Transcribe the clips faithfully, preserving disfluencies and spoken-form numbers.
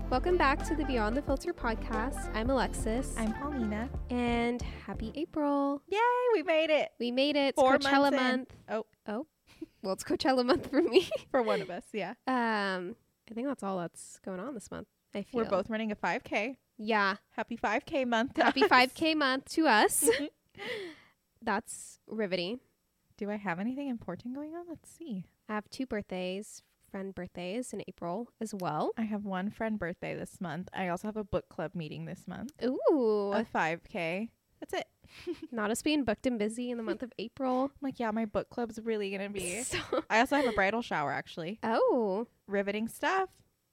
Welcome back to the Beyond the Filter podcast. I'm Alexis. I'm Paulina. And happy April. Yay, we made it. We made it. It's Four Coachella months in. month. Oh. Oh. Well, it's Coachella month for me. For one of us, yeah. Um, I think that's all that's going on this month. I feel. We're both running a five K. Yeah. Happy five K month. to Happy us. five K month to us. That's riveting. Do I have anything important going on? Let's see. I have two birthdays, friend birthdays in April as well. I have one friend birthday this month. I also have a book club meeting this month. Ooh. A five K. That's it. Not us being booked and busy in the month of April. I'm like, yeah, my book club's really going to be. So- I also have a bridal shower, actually. oh. Riveting stuff.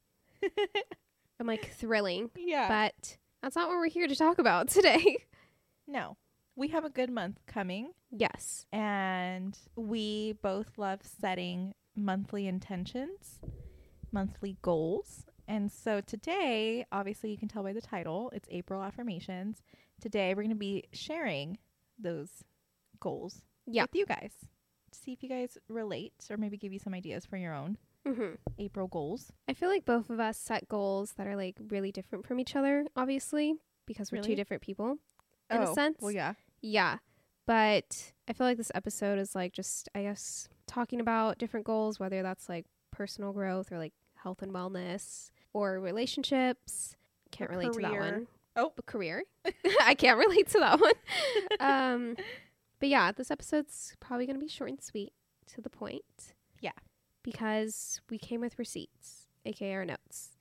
I'm like thrilling. Yeah. But that's not what we're here to talk about today. No. We have a good month coming. Yes. And we both love setting monthly intentions, monthly goals. And so today, obviously you can tell by the title, it's April Affirmations. Today we're going to be sharing those goals Yeah. with you guys to see if you guys relate or maybe give you some ideas for your own Mm-hmm. April goals. I feel like both of us set goals that are like really different from each other, obviously, because we're Really? two different people in oh, a sense. Well, yeah. Yeah. But I feel like this episode is like just, I guess, talking about different goals, whether that's like personal growth or like health and wellness or relationships. Can't Or relate to that career. one. Oh. A career. I can't relate to that one. um, but yeah, this episode's probably going to be short and sweet, to the point. Yeah. Because we came with receipts, aka our notes.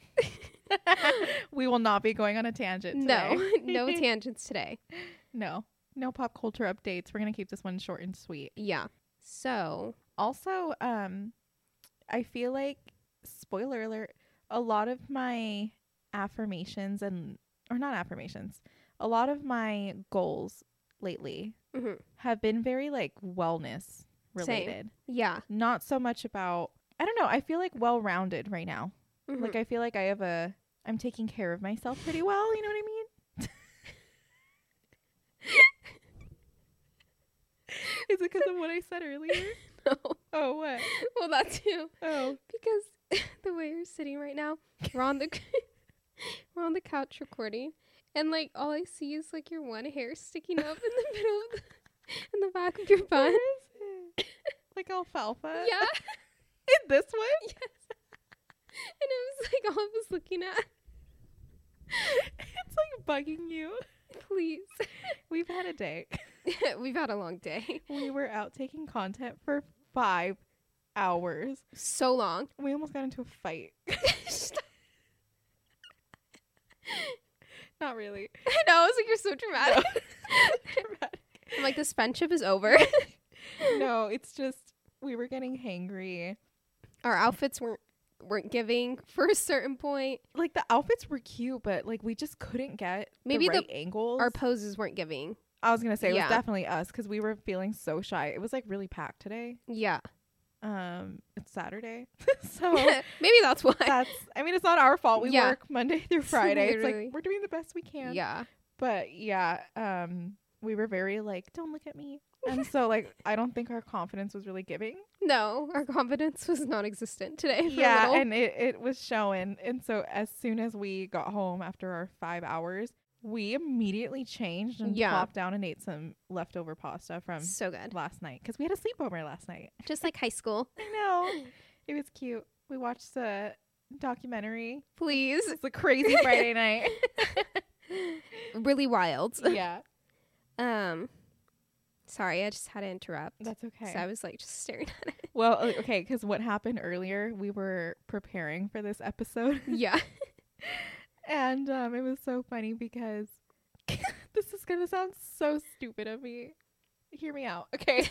We will not be going on a tangent No, today. no tangents today. No. No pop culture updates. We're going to keep this one short and sweet. Yeah. So, Also, um, I feel like, spoiler alert, a lot of my affirmations and, or not affirmations, a lot of my goals lately mhm. have been very like wellness related. yeah. Not so much about, I don't know, I feel like well-rounded right now. Mhm. Like I feel like I have a, I'm taking care of myself pretty well, you know what I mean? Is it because of what I said earlier? No. Oh, what? Well, that too. Oh. Because the way you're sitting right now, we're on the we're on the couch recording, and like all I see is like your one hair sticking up in the middle of the, in the back of your bun. Where is it? Like alfalfa? Yeah. In this one? Yes. And it was like all I was looking at. It's like bugging you. Please. We've had a day. We've had a long day. We were out taking content for five hours. So long. We almost got into a fight. Not really. I know. I was like, you're so dramatic. Dramatic. I'm like, this friendship is over. No, it's just we were getting hangry. Our outfits weren't weren't giving for a certain point. Like the outfits were cute, but like we just couldn't get Maybe the the- right angles. Our poses weren't giving. I was gonna say it Yeah. was definitely us because we were feeling so shy. It was like really packed today. Yeah. Um, it's Saturday, so Maybe that's why. that's. I mean, it's not our fault. We Yeah. work Monday through Friday. It's Literally. like we're doing the best we can. Yeah. But yeah, um, we were very like, don't look at me, and so like I don't think our confidence was really giving. No, our confidence was non-existent today. For a Yeah, little. and it it was showing. And so as soon as we got home after our five hours, we immediately changed and Yeah. plopped down and ate some leftover pasta from so good. last night because we had a sleepover last night. Just like high school. I know. It was cute. We watched the documentary. Please. It's a crazy Friday night. Really wild. Yeah. Um, sorry, I just had to interrupt. That's okay. So I was like just staring at it. Well, o- okay, because what happened earlier, we were preparing for this episode. Yeah. And um, it was so funny because this is going to sound so stupid of me. Hear me out. Okay.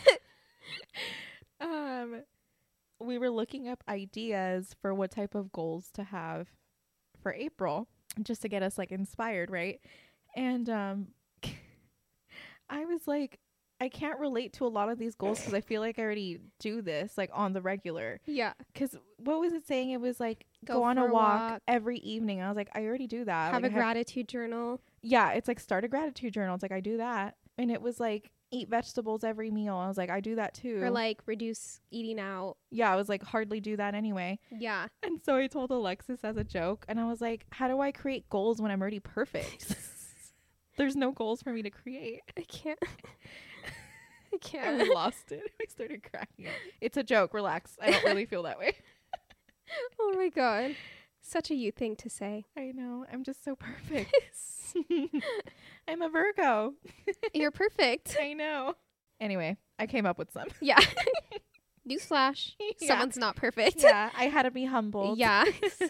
um, we were looking up ideas for what type of goals to have for April just to get us like inspired, right? And um, I was like, I can't relate to a lot of these goals because I feel like I already do this like on the regular. Yeah. Because what was it saying? It was like Go go, on for a a walk, walk. every evening. I was like, I already do that. Have Like, a I gratitude journal. yeah, it's like start a gratitude journal. It's like I do that. And it was like, eat vegetables every meal. I was like, I do that too. Or like reduce eating out. Yeah, I was like, hardly do that anyway. Yeah. And so I told Alexis as a joke, and I was like, how do I create goals when I'm already perfect? There's no goals for me to create. I can't. I And can't. we lost it. We started cracking up. It's a joke. Relax. I don't really feel that way. Oh my God. Such a you thing to say. I know. I'm just so perfect. I'm a Virgo. You're perfect. I know. Anyway, I came up with some. Yeah. Newsflash. Yeah. Someone's not perfect. Yeah, I had to be humbled. Yeah.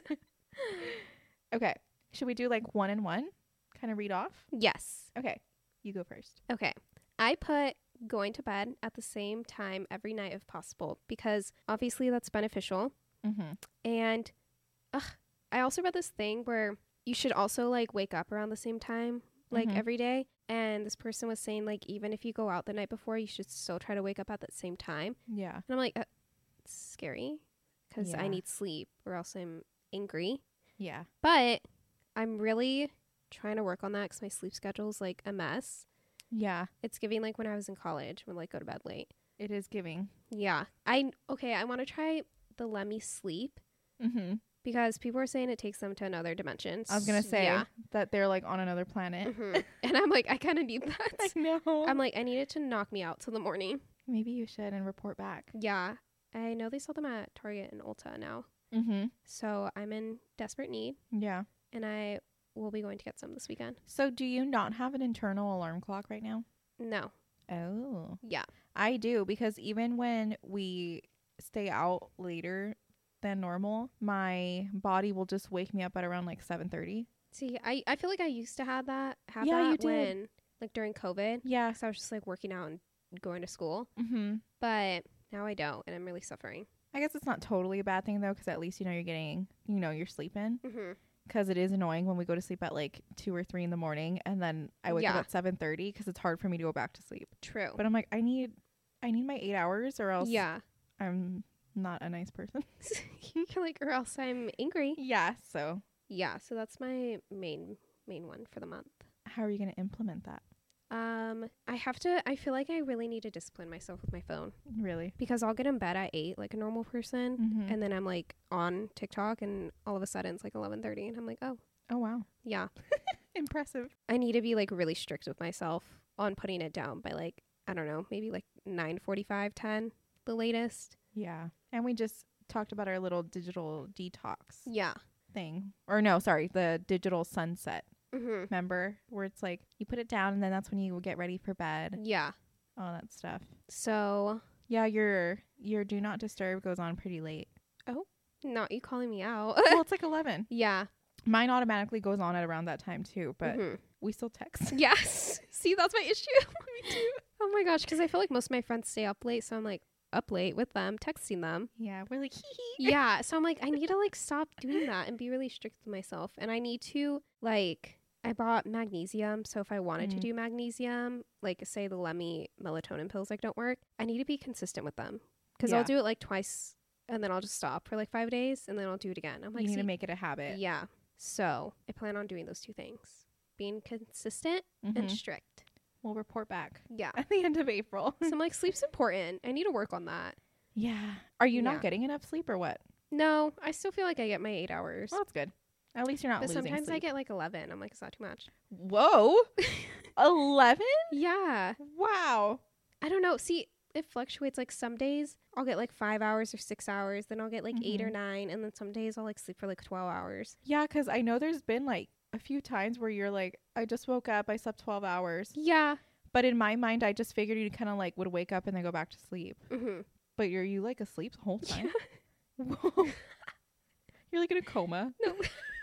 Okay. Should we do like one and one? Kind of read off? Yes. Okay. You go first. Okay. I put going to bed at the same time every night if possible because obviously that's beneficial. Mm-hmm. And ugh, I also read this thing where you should also like wake up around the same time like Mhm. every day. And this person was saying like even if you go out the night before, you should still try to wake up at the same time. Yeah. And I'm like, uh, it's scary because Yeah. I need sleep or else I'm angry. Yeah. But I'm really trying to work on that because my sleep schedule is like a mess. Yeah. It's giving like when I was in college when like go to bed late. It is giving. Yeah. I okay, I want to try the Let Me Sleep Mm-hmm. because people are saying it takes them to another dimension. I was going to say Yeah. that they're like on another planet. hmm And I'm like, I kind of need I that. know. I'm like, I need it to knock me out till the morning. Maybe you should and report back. Yeah. I know they sell them at Target and Ulta now. Mm-hmm. So I'm in desperate need Yeah. and I will be going to get some this weekend. So do you not have an internal alarm clock right now? No. Oh. Yeah. I do, because even when we stay out later than normal, my body will just wake me up at around like seven thirty. See, I, I feel like I used to have that, have Yeah, that you did. when, like during COVID. Yeah. So I was just like working out and going to school. Mm-hmm. But now I don't, and I'm really suffering. I guess it's not totally a bad thing though, because at least you know you're getting, you know, you're sleeping. Mm-hmm. Because it is annoying when we go to sleep at like two or three in the morning, and then I wake up Yeah. at seven thirty because it's hard for me to go back to sleep. True. But I'm like, I need, I need my eight hours, or else Yeah. I'm not a nice person. You're like, or else I'm angry. Yeah. So Yeah. So that's my main main one for the month. how are you gonna implement that? Um, I have to. I feel like I really need to discipline myself with my phone Really? because I'll get in bed at eight like a normal person, Mm-hmm. and then I'm like on TikTok, and all of a sudden it's like eleven thirty, and I'm like, oh Oh wow, yeah. impressive. I need to be like really strict with myself on putting it down by like I don't know, maybe like nine forty-five, ten, the latest. Yeah. And we just talked about our little digital detox Yeah. thing, or no, sorry, the digital sunset. Mm-hmm. Remember, where it's like you put it down and then that's when you get ready for bed, Yeah. all that stuff. So Yeah, your your do not disturb goes on pretty late. not you calling me out. Well, it's like eleven. Yeah. Mine automatically goes on at around that time too, but Mhm. we still text. Yes. See, that's my issue. Me too. Oh my gosh, because I feel like most of my friends stay up late, so I'm like up late with them, texting them. Yeah, we're like hee hee. Yeah, so I'm like, I need to like stop doing that and be really strict with myself. And I need to like, I bought magnesium, so if I wanted to Mm. do magnesium, like say the Lemmy melatonin pills like don't work, I need to be consistent with them because Yeah. I'll do it like twice and then I'll just stop for like five days and then I'll do it again. I'm like, You need "See, to make it a habit. yeah. So I plan on doing those two things, being consistent Mhm. and strict. We'll report back Yeah. at the end of April. So I'm like, sleep's important. I need to work on that. Yeah. Are you Yeah. not getting enough sleep or what? No, I still feel like I get my eight hours. Well, that's good. At least you're not But losing sometimes I sleep. get like eleven. I'm like, it's not too much. Whoa. eleven? Yeah. Wow. I don't know. See, it fluctuates. Like some days I'll get like five hours or six hours. Then I'll get like eight or Mhm. nine. And then some days I'll like sleep for like twelve hours. Yeah, because I know there's been like a few times where you're like, I just woke up, I slept twelve hours. Yeah. But in my mind, I just figured you kind of like would wake up and then go back to sleep. Mm-hmm. But you're you like asleep the whole time? Whoa. You're like in a coma. No.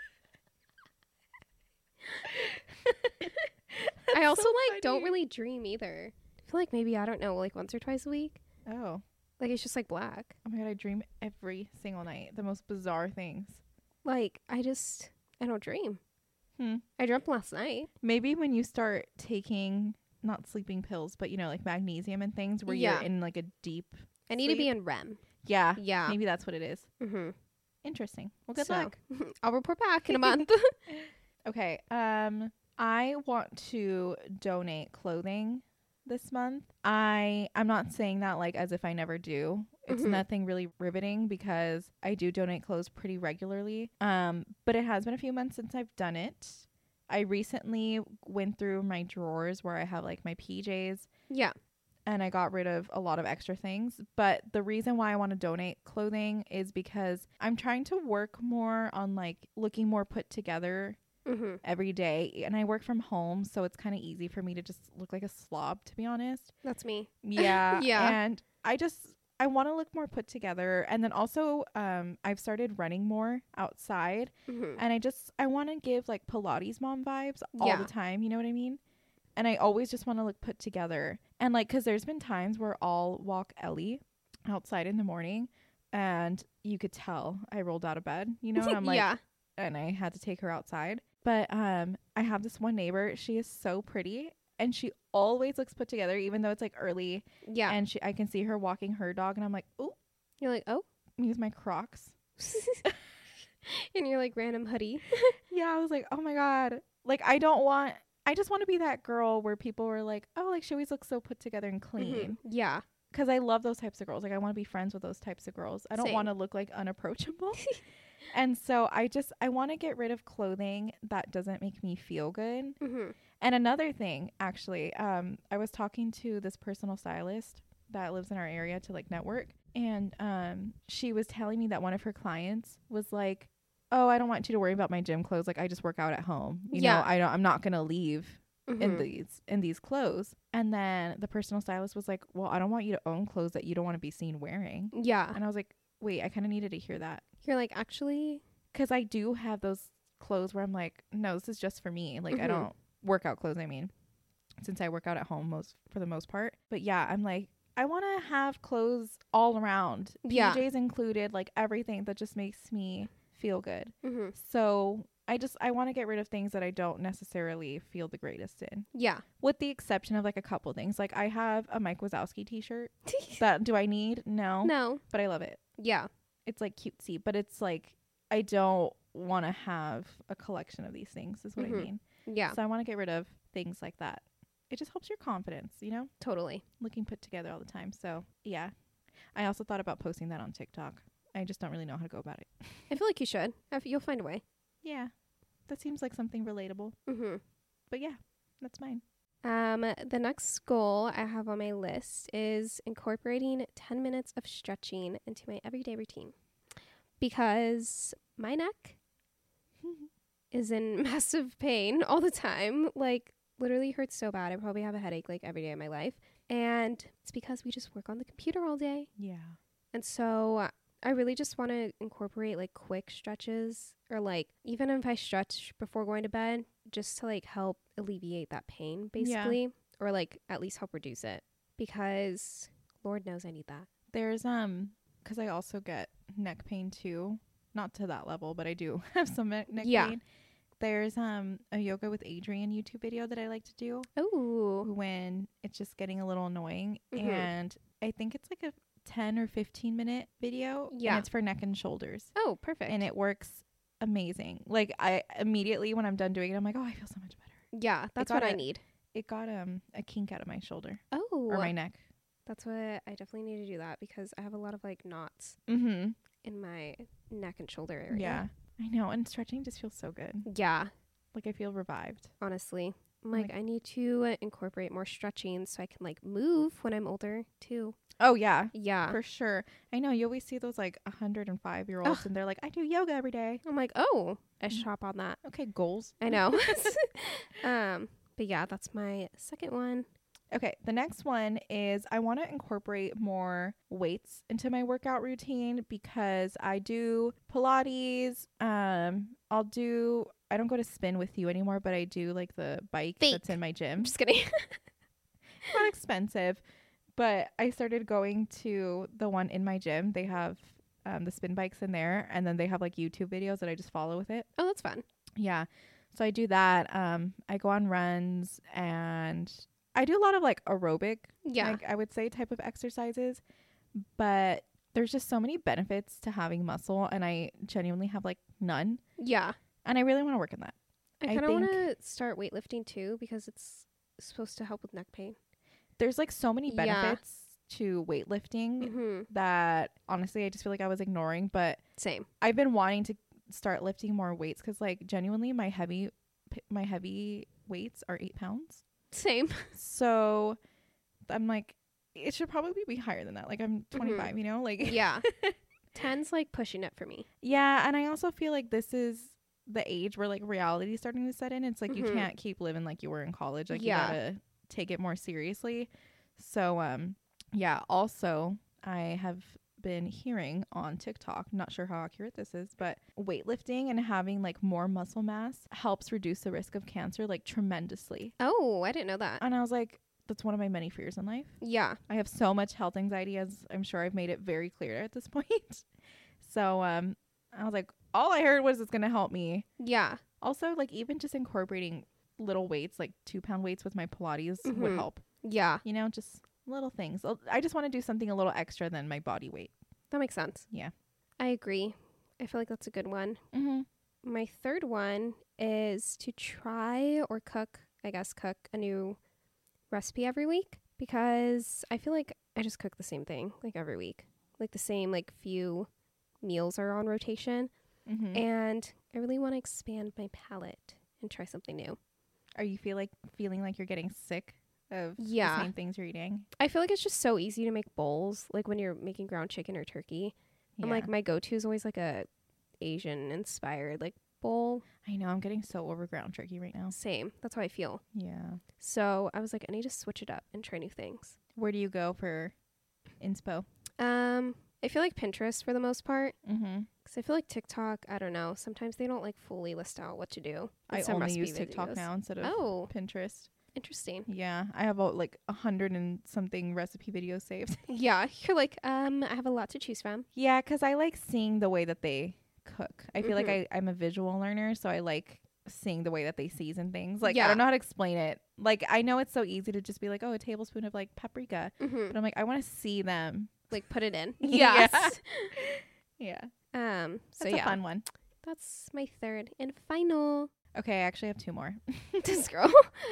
I also so like don't funny. really dream either. I feel like maybe, I don't know, like once or twice a week. Oh. Like it's just like black. Oh my god, I dream every single night. The most bizarre things. Like I just, I don't dream. Hmm. I dreamt last night. Maybe when you start taking not sleeping pills, but you know, like magnesium and things where Yeah. you're in like a deep I need to be sleep. in R E M. Yeah. Yeah. Maybe that's what it is. Mm-hmm. Interesting. Well, good So, luck. I'll report back in a month. Okay. Um I want to donate clothing this month. I I'm not saying that like as if I never do. It's Mhm. nothing really riveting because I do donate clothes pretty regularly. Um, but it has been a few months since I've done it. I recently went through my drawers where I have like my P Js Yeah. and I got rid of a lot of extra things. But the reason why I want to donate clothing is because I'm trying to work more on like looking more put together Mhm. every day. And I work from home, so it's kind of easy for me to just look like a slob, to be honest. That's me. Yeah. Yeah. And I just, I want to look more put together. And then also, um, I've started running more outside. Mhm. And I just, I want to give like Pilates mom vibes all Yeah. the time. You know what I mean? And I always just want to look put together. And like, cause there's been times where I'll walk Ellie outside in the morning and you could tell I rolled out of bed, you know, and I'm like, yeah. and I had to take her outside. But um, I have this one neighbor. She is so pretty and she always looks put together, even though it's like early. Yeah. And she, I can see her walking her dog and I'm like, oh, You're like, oh. use my Crocs. In your like random hoodie. Yeah, I was like, oh my God. Like, I don't want, I just want to be that girl where people were like, oh, like she always looks so put together and clean. Mhm. Yeah. Because I love those types of girls. Like, I want to be friends with those types of girls. I don't Same. want to look like unapproachable. And so I just, I want to get rid of clothing that doesn't make me feel good. Mhm. And another thing, actually, um, I was talking to this personal stylist that lives in our area to like network. And um, she was telling me that one of her clients was like, oh, I don't want you to worry about my gym clothes. Like, I just work out at home. You Yeah. know, I don't, I'm not going to leave in Mhm. these in these clothes. And then the personal stylist was like, well, I don't want you to own clothes that you don't want to be seen wearing. Yeah. And I was like, wait, I kind of needed to hear that. You're like, actually. Because I do have those clothes where I'm like, no, this is just for me. Like, I Mhm. don't workout clothes, I mean, since I work out at home most for the most part. But yeah, I'm like, I want to have clothes all around, Yeah. P Js included, like everything that just makes me feel good. Mhm. So I just, I want to get rid of things that I don't necessarily feel the greatest in, Yeah. with the exception of like a couple things. Like, I have a Mike Wazowski t-shirt that do I need? No, No. but I love it. Yeah. It's like cutesy, but it's like, I don't want to have a collection of these things is what Mhm. I mean. Yeah. So I want to get rid of things like that. It just helps your confidence, you know, Totally. looking put together all the time. So yeah, I also thought about posting that on TikTok. I just don't really know how to go about it. I feel like you should. I f- You'll find a way. Yeah, that seems like something relatable. Mhm. But yeah, that's mine. Um, the next goal I have on my list is incorporating ten minutes of stretching into my everyday routine. Because my neck is in massive pain all the time. Like, literally hurts so bad. I probably have a headache like every day of my life. And it's because we just work on the computer all day. Yeah. And so I really just want to incorporate like quick stretches, or like even if I stretch before going to bed, just to like help alleviate that pain basically, or like at least help reduce it, because Lord knows I need that. There's, um, because I also get neck pain too. Not to that level, but I do have some neck Yeah. pain. There's um a Yoga with Adriene YouTube video that I like to do Oh. when it's just getting a little annoying. Mhm. And I think it's like a ten or fifteen minute video. Yeah. And it's for neck and shoulders. Oh, perfect. And it works amazing. Like, I immediately when I'm done doing it, I'm like, oh, I feel so much better. yeah, that's got what I it. need. It got um a kink out of my shoulder Oh. or my neck. That's what I definitely need to do, that because I have a lot of like knots Mm-hmm. in my neck and shoulder area. Yeah. I know. And stretching just feels so good. Yeah, Like, I feel revived. honestly. I'm like, Like- I need to uh, incorporate more stretching so I can like move when I'm older too. Oh, yeah. Yeah. For sure. I know. You always see those like one hundred five year olds and they're like, I do yoga every day. I'm like, oh, I Mm. should hop on that. Okay, goals. I know. um, but yeah, that's my second one. Okay, the next one is I want to incorporate more weights into my workout routine because I do Pilates. Um, I'll do, I don't go to spin with you anymore, but I do like the bike Fake. that's in my I'm gym. just kidding. Not expensive, but I started going to the one in my gym. They have um, the spin bikes in there, and then they have like YouTube videos that I just follow with it. Oh, that's fun. Yeah. So I do that. Um, I go on runs and I do a lot of like aerobic, Yeah. like I would say type of exercises, but there's just so many benefits to having muscle and I genuinely have like none. yeah. And I really want to work on that. I I kind of want think- to start weightlifting too because it's supposed to help with neck pain. there's like so many Yeah. benefits to weightlifting Mm-hmm. that honestly I just feel like I was ignoring, but Same. I've been wanting to start lifting more weights because like genuinely my heavy my heavy weights are eight pounds. Same. So I'm like, it should probably be higher than that. Like I'm twenty-five, mm-hmm. you know, like yeah. ten's like pushing it for me. Yeah, and I also feel like this is the age where like reality is starting to set in. It's like mm-hmm. you can't keep living like you were in college. Like yeah. you gotta take it more seriously. So um yeah, also I have been hearing on TikTok, not sure how accurate this is, but weightlifting and having like more muscle mass helps reduce the risk of cancer like tremendously. Oh, I didn't know that. And I was like, that's one of my many fears in life. Yeah. I have so much health anxiety, as I'm sure I've made it very clear at this point. So um I was like, all I heard was it's gonna help me. Yeah. Also, like even just incorporating little weights, like two pound weights with my Pilates mm-hmm. would help. Yeah. You know, just little things. I just want to do something a little extra than my body weight. That makes sense. Yeah. I agree. I feel like that's a good one. Mm-hmm. My third one is to try or cook, I guess, cook a new recipe every week, because I feel like I just cook the same thing like every week. Like the same like few meals are on rotation. Mm-hmm. And I really want to expand my palate and try something new. Are you feel like feeling like you're getting sick of yeah. the same things you're eating? I feel like it's just so easy to make bowls, like when you're making ground chicken or turkey. Yeah. I'm like, my go-to is always like a Asian inspired like bowl. I know, I'm getting so over ground turkey right now. Same. That's how I feel. Yeah. So I was like, I need to switch it up and try new things. Where do you go for inspo? Um, I feel like Pinterest for the most part. Mm-hmm. Because I feel like TikTok, I don't know. Sometimes they don't like fully list out what to do. I Some only recipe use TikTok videos. now instead of Oh, Pinterest. interesting. Yeah, I have about like a hundred and something recipe videos saved. Yeah, you're like, um, I have a lot to choose from. Yeah, because I like seeing the way that they cook. I feel Mhm. like I, I'm a visual learner, so I like seeing the way that they season things. Like, I Yeah. don't know how to explain it. Like, I know it's so easy to just be like, oh, a tablespoon of like paprika. Mm-hmm. But I'm like, I want to see them. Like, put it in. Yeah. Yes. Yeah. Um. So That's yeah, a fun one. that's my third and final. Okay, I actually have two more. This girl.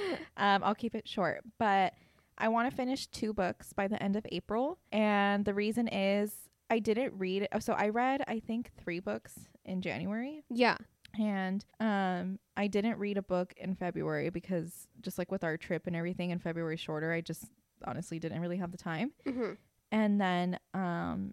Um, I'll keep it short, but I want to finish two books by the end of April. And the reason is I didn't read. Oh, so I read, I think, three books in January. Yeah. And um, I didn't read a book in February because just like with our trip and everything, and February shorter, I just honestly didn't really have the time. Mm-hmm. And then um,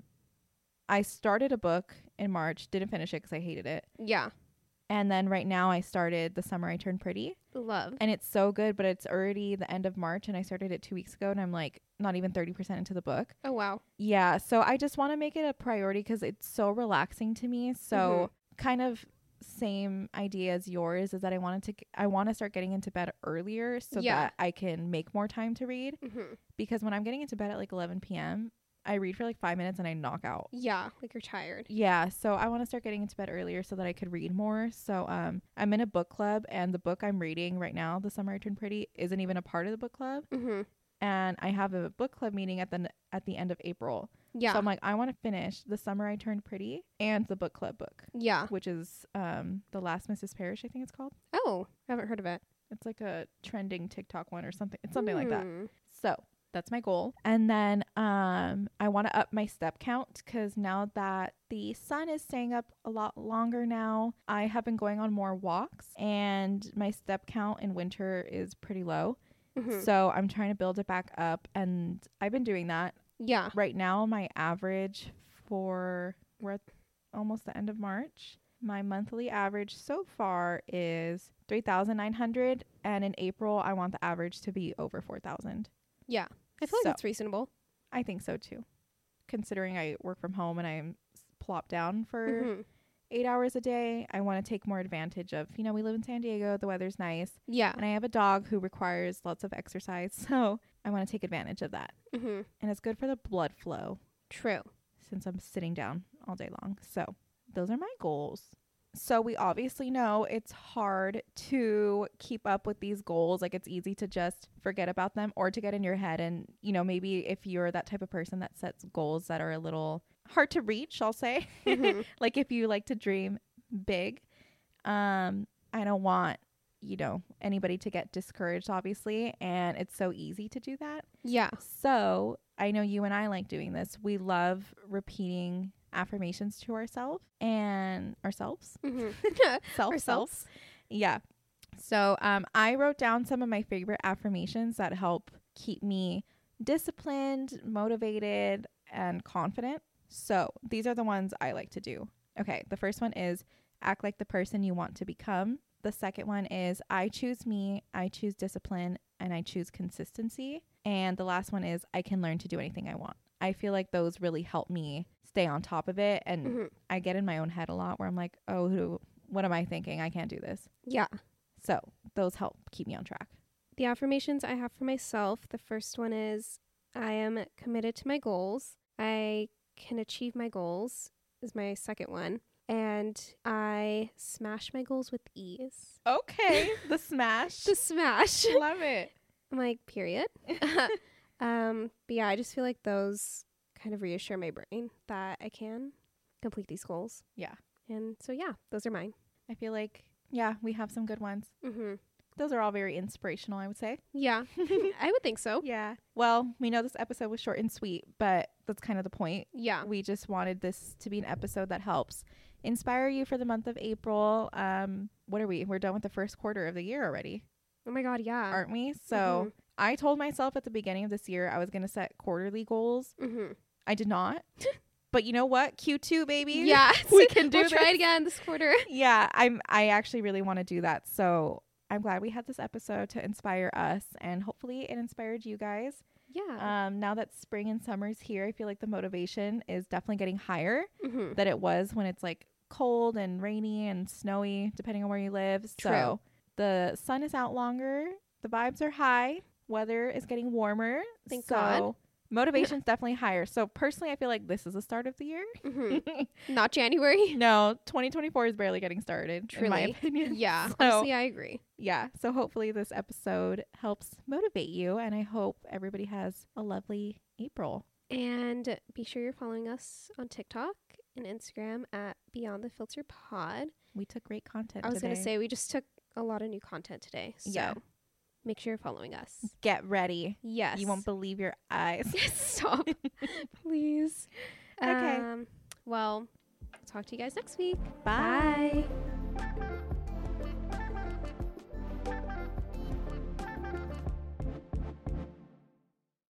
I started a book in March, didn't finish it because I hated it. Yeah. And then right now I started The Summer I Turned Pretty. Love. And it's so good, but it's already the end of March and I started it two weeks ago and I'm like not even thirty percent into the book. Oh, wow. Yeah. So I just want to make it a priority because it's so relaxing to me. So Mm-hmm. kind of same idea as yours is that I wanted to, g- I want to start getting into bed earlier so Yeah. that I can make more time to read, Mm-hmm. because when I'm getting into bed at like eleven p.m., I read for like five minutes and I knock out. Yeah. Like you're tired. Yeah, so I want to start getting into bed earlier so that I could read more. So um, I'm in a book club, and the book I'm reading right now, The Summer I Turned Pretty, isn't even a part of the book club. Mm-hmm. And I have a book club meeting at the n- at the end of April. Yeah. So I'm like, I want to finish The Summer I Turned Pretty and the book club book, yeah. which is um The Last Missus Parrish, I think it's called. Oh, I haven't heard of it. It's like a trending TikTok one or something. It's something like that. Mm. So that's my goal. And then um, I want to up my step count because now that the sun is staying up a lot longer now, I have been going on more walks and my step count in winter is pretty low. Mm-hmm. So I'm trying to build it back up, and I've been doing that. Yeah. Right now, my average for, we're at almost the end of March. My monthly average so far is three thousand nine hundred. And in April, I want the average to be over four thousand. Yeah. I feel like So- that's reasonable. I think so too. Considering I work from home and I'm s- plopped down for Mm-hmm. eight hours a day, I want to take more advantage of, you know, we live in San Diego, the weather's nice, Yeah. and I have a dog who requires lots of exercise. So I want to take advantage of that. Mm-hmm. And it's good for the blood flow True. since I'm sitting down all day long. So those are my goals. So we obviously know it's hard to keep up with these goals. Like it's easy to just forget about them or to get in your head. And, you know, maybe if you're that type of person that sets goals that are a little hard to reach, I'll say, Mhm. like if you like to dream big, um, I don't want you know, anybody to get discouraged, obviously. And it's so easy to do that. Yeah. So I know you and I like doing this. We love repeating affirmations to ourselves and ourselves. Mm-hmm. Self, Ourselves. self. Yeah. So um, I wrote down some of my favorite affirmations that help keep me disciplined, motivated, and confident. So these are the ones I like to do. Okay. The first one is act like the person you want to become. The second one is I choose me, I choose discipline, and I choose consistency. And the last one is I can learn to do anything I want. I feel like those really help me stay on top of it. And Mm-hmm. I get in my own head a lot where I'm like, oh, who, what am I thinking? I can't do this. Yeah. So those help keep me on track. The affirmations I have for myself, the first one is I am committed to my goals. I can achieve my goals is my second one. And I smash my goals with ease. Okay. The smash. The smash. Love it. I'm like, period. um, but yeah, I just feel like those kind of reassure my brain that I can complete these goals. Yeah. And so, yeah, those are mine. I feel like, yeah, we have some good ones. Mm-hmm. Those are all very inspirational, I would say. Yeah, I would think so. Yeah. Well, we know this episode was short and sweet, but that's kind of the point. Yeah. We just wanted this to be an episode that helps inspire you for the month of April. Um, what are we? We're done with the first quarter of the year already, Oh my God, yeah. aren't we? So Mhm. I told myself at the beginning of this year I was going to set quarterly goals. Mm-hmm. I did not. But you know what? Q two, baby. Yeah. We can do We'll try this. it again this quarter. Yeah, I'm I actually really want to do that. So I'm glad we had this episode to inspire us, and hopefully it inspired you guys. Yeah. Um, now that spring and summer's here, I feel like the motivation is definitely getting higher Mm-hmm. than it was when it's like cold and rainy and snowy, depending on where you live. True. So the sun is out longer, the vibes are high, weather is getting warmer. Thank so God. motivation's definitely higher. So personally, I feel like this is the start of the year. Mm-hmm. Not January. No, twenty twenty-four is barely getting started, in my Truly. opinion. Yeah. So, Honestly, I agree. yeah. So hopefully this episode helps motivate you, and I hope everybody has a lovely April. And be sure you're following us on TikTok and Instagram at Beyond the Filter Pod. We took great content I was today. going to say, we just took a lot of new content today. So Yeah. make sure you're following us. Get ready. Yes. You won't believe your eyes. Stop. Please. Okay. Um, well, talk to you guys next week. Bye. Bye.